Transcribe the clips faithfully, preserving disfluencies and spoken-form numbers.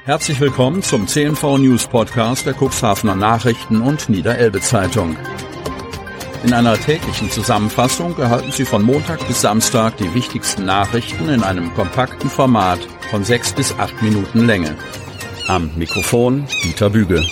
Herzlich willkommen zum C N V News Podcast der Cuxhavener Nachrichten und Niederelbe Zeitung. In einer täglichen Zusammenfassung erhalten Sie von Montag bis Samstag die wichtigsten Nachrichten in einem kompakten Format von sechs bis acht Minuten Länge. Am Mikrofon Dieter Büge.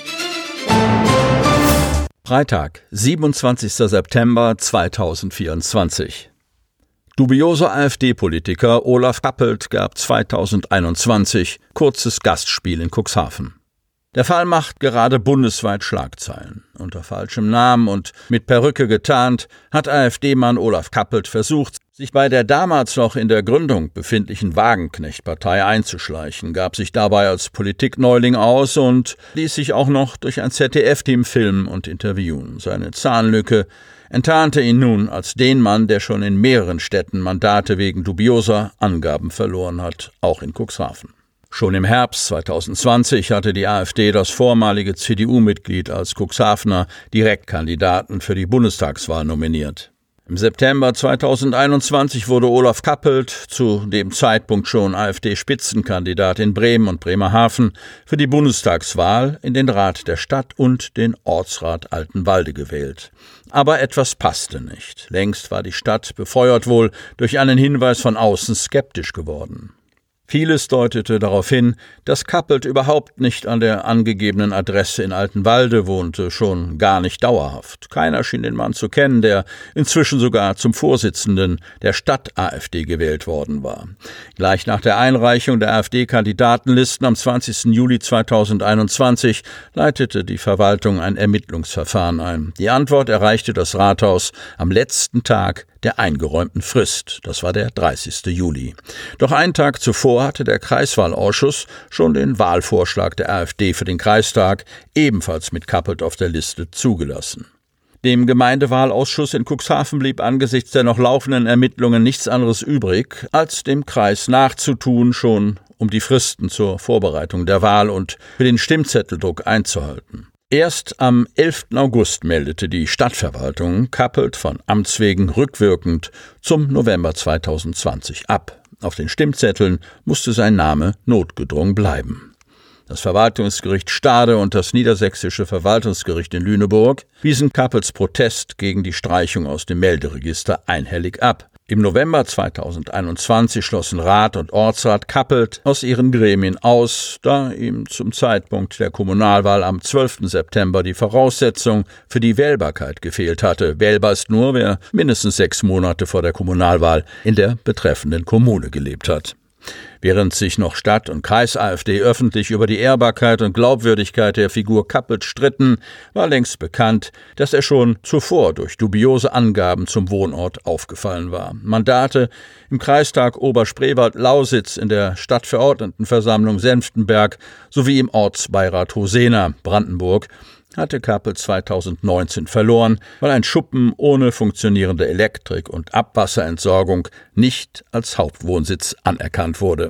Freitag, siebenundzwanzigster September zweitausendvierundzwanzig. Dubioser AfD-Politiker Olaf Kappelt gab zweitausendeinundzwanzig kurzes Gastspiel in Cuxhaven. Der Fall macht gerade bundesweit Schlagzeilen. Unter falschem Namen und mit Perücke getarnt hat AfD-Mann Olaf Kappelt versucht, sich bei der damals noch in der Gründung befindlichen Wagenknecht-Partei einzuschleichen, gab sich dabei als Politikneuling aus und ließ sich auch noch durch ein Z D F-Team filmen und interviewen. Seine Zahnlücke enttarnte ihn nun als den Mann, der schon in mehreren Städten Mandate wegen dubioser Angaben verloren hat, auch in Cuxhaven. Schon im Herbst zweitausendzwanzig hatte die AfD das vormalige C D U-Mitglied als Cuxhavener Direktkandidaten für die Bundestagswahl nominiert. Im September zweitausendeinundzwanzig wurde Olaf Kappelt, zu dem Zeitpunkt schon AfD-Spitzenkandidat in Bremen und Bremerhaven, für die Bundestagswahl in den Rat der Stadt und den Ortsrat Altenwalde gewählt. Aber etwas passte nicht. Längst war die Stadt, befeuert wohl durch einen Hinweis von außen, skeptisch geworden. Vieles deutete darauf hin, dass Kappelt überhaupt nicht an der angegebenen Adresse in Altenwalde wohnte, schon gar nicht dauerhaft. Keiner schien den Mann zu kennen, der inzwischen sogar zum Vorsitzenden der Stadt-AfD gewählt worden war. Gleich nach der Einreichung der AfD-Kandidatenlisten am zwanzigsten Juli zweitausendeinundzwanzig leitete die Verwaltung ein Ermittlungsverfahren ein. Die Antwort erreichte das Rathaus am letzten Tag der eingeräumten Frist. Das war der dreißigste Juli. Doch einen Tag zuvor hatte der Kreiswahlausschuss schon den Wahlvorschlag der AfD für den Kreistag, ebenfalls mit Kappelt auf der Liste, zugelassen. Dem Gemeindewahlausschuss in Cuxhaven blieb angesichts der noch laufenden Ermittlungen nichts anderes übrig, als dem Kreis nachzutun, schon um die Fristen zur Vorbereitung der Wahl und für den Stimmzetteldruck einzuhalten. Erst am elften August meldete die Stadtverwaltung Kappelt von Amts wegen rückwirkend zum November zweitausendzwanzig ab. Auf den Stimmzetteln musste sein Name notgedrungen bleiben. Das Verwaltungsgericht Stade und das Niedersächsische Verwaltungsgericht in Lüneburg wiesen Kappelts Protest gegen die Streichung aus dem Melderegister einhellig ab. Im November zweitausendeinundzwanzig schlossen Rat und Ortsrat Kappelt aus ihren Gremien aus, da ihm zum Zeitpunkt der Kommunalwahl am zwölften September die Voraussetzung für die Wählbarkeit gefehlt hatte. Wählbar ist nur, wer mindestens sechs Monate vor der Kommunalwahl in der betreffenden Kommune gelebt hat. Während sich noch Stadt- und Kreis-AfD öffentlich über die Ehrbarkeit und Glaubwürdigkeit der Figur Kappelt stritten, war längst bekannt, dass er schon zuvor durch dubiose Angaben zum Wohnort aufgefallen war. Mandate im Kreistag Oberspreewald-Lausitz, in der Stadtverordnetenversammlung Senftenberg sowie im Ortsbeirat Hosena, Brandenburg, hatte Kappelt zweitausendneunzehn verloren, weil ein Schuppen ohne funktionierende Elektrik- und Abwasserentsorgung nicht als Hauptwohnsitz anerkannt wurde.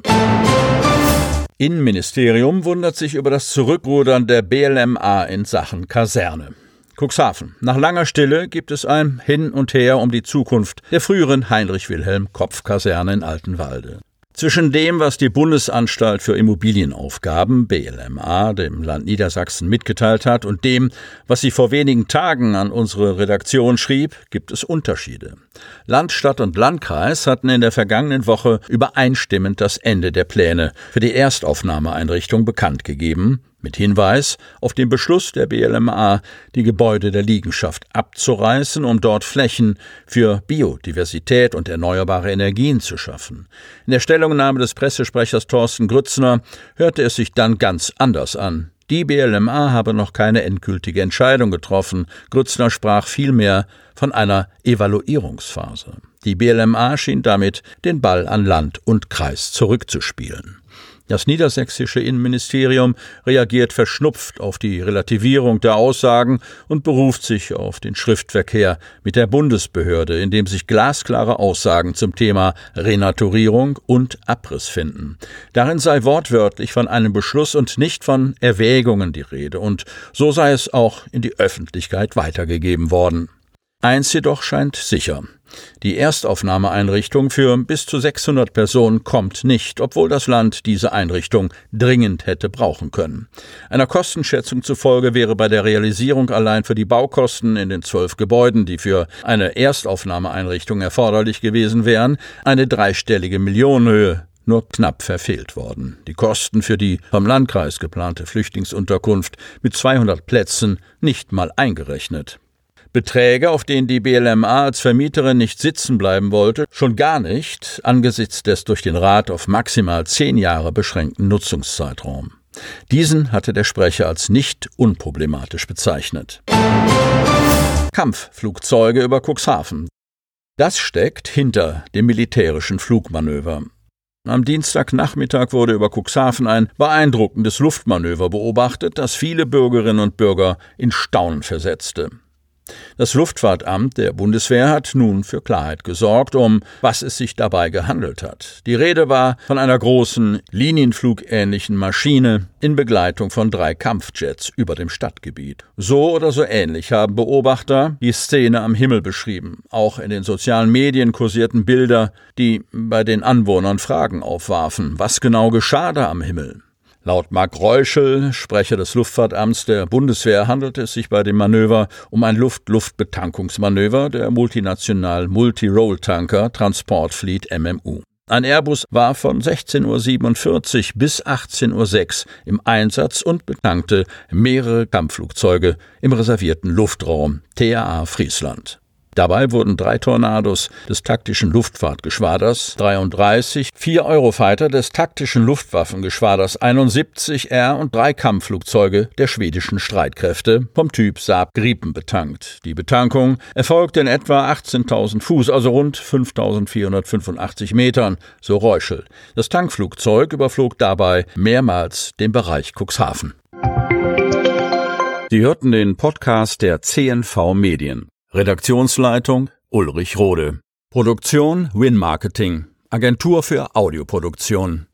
Innenministerium wundert sich über das Zurückrudern der B L M A in Sachen Kaserne. Cuxhaven. Nach langer Stille gibt es ein Hin und Her um die Zukunft der früheren Heinrich-Wilhelm-Kopf-Kaserne in Altenwalde. Zwischen dem, was die Bundesanstalt für Immobilienaufgaben, B L M A, dem Land Niedersachsen mitgeteilt hat, und dem, was sie vor wenigen Tagen an unsere Redaktion schrieb, gibt es Unterschiede. Land, Stadt und Landkreis hatten in der vergangenen Woche übereinstimmend das Ende der Pläne für die Erstaufnahmeeinrichtung bekannt gegeben, mit Hinweis auf den Beschluss der B L M A, die Gebäude der Liegenschaft abzureißen, um dort Flächen für Biodiversität und erneuerbare Energien zu schaffen. In der Stellungnahme des Pressesprechers Thorsten Grützner hörte es sich dann ganz anders an. Die B L M A habe noch keine endgültige Entscheidung getroffen. Grützner sprach vielmehr von einer Evaluierungsphase. Die B L M A schien damit den Ball an Land und Kreis zurückzuspielen. Das niedersächsische Innenministerium reagiert verschnupft auf die Relativierung der Aussagen und beruft sich auf den Schriftverkehr mit der Bundesbehörde, in dem sich glasklare Aussagen zum Thema Renaturierung und Abriss finden. Darin sei wortwörtlich von einem Beschluss und nicht von Erwägungen die Rede, und so sei es auch in die Öffentlichkeit weitergegeben worden. Eins jedoch scheint sicher: Die Erstaufnahmeeinrichtung für bis zu sechshundert Personen kommt nicht, obwohl das Land diese Einrichtung dringend hätte brauchen können. Einer Kostenschätzung zufolge wäre bei der Realisierung allein für die Baukosten in den zwölf Gebäuden, die für eine Erstaufnahmeeinrichtung erforderlich gewesen wären, eine dreistellige Millionenhöhe nur knapp verfehlt worden. Die Kosten für die vom Landkreis geplante Flüchtlingsunterkunft mit zweihundert Plätzen nicht mal eingerechnet. Beträge, auf denen die B L M A als Vermieterin nicht sitzen bleiben wollte, schon gar nicht angesichts des durch den Rat auf maximal zehn Jahre beschränkten Nutzungszeitraums. Diesen hatte der Sprecher als nicht unproblematisch bezeichnet. Kampfflugzeuge über Cuxhaven. Das steckt hinter dem militärischen Flugmanöver. Am Dienstagnachmittag wurde über Cuxhaven ein beeindruckendes Luftmanöver beobachtet, das viele Bürgerinnen und Bürger in Staunen versetzte. Das Luftfahrtamt der Bundeswehr hat nun für Klarheit gesorgt, um was es sich dabei gehandelt hat. Die Rede war von einer großen, linienflugähnlichen Maschine in Begleitung von drei Kampfjets über dem Stadtgebiet. So oder so ähnlich haben Beobachter die Szene am Himmel beschrieben. Auch in den sozialen Medien kursierten Bilder, die bei den Anwohnern Fragen aufwarfen. Was genau geschah da am Himmel? Laut Mark Reuschel, Sprecher des Luftfahrtamts der Bundeswehr, handelte es sich bei dem Manöver um ein Luft-Luft-Betankungsmanöver der Multinational Multi-Role-Tanker Transport-Fleet M M U. Ein Airbus war von sechzehn Uhr siebenundvierzig bis achtzehn Uhr sechs im Einsatz und betankte mehrere Kampfflugzeuge im reservierten Luftraum T A A Friesland. Dabei wurden drei Tornados des taktischen Luftfahrtgeschwaders dreiunddreißig, vier Eurofighter des taktischen Luftwaffengeschwaders einundsiebzig R und drei Kampfflugzeuge der schwedischen Streitkräfte vom Typ Saab Gripen betankt. Die Betankung erfolgte in etwa achtzehntausend Fuß, also rund fünftausendvierhundertfünfundachtzig Metern, so Reuschel. Das Tankflugzeug überflog dabei mehrmals den Bereich Cuxhaven. Sie hörten den Podcast der C N V Medien. Redaktionsleitung Ulrich Rode. Produktion Win Marketing, Agentur für Audioproduktion.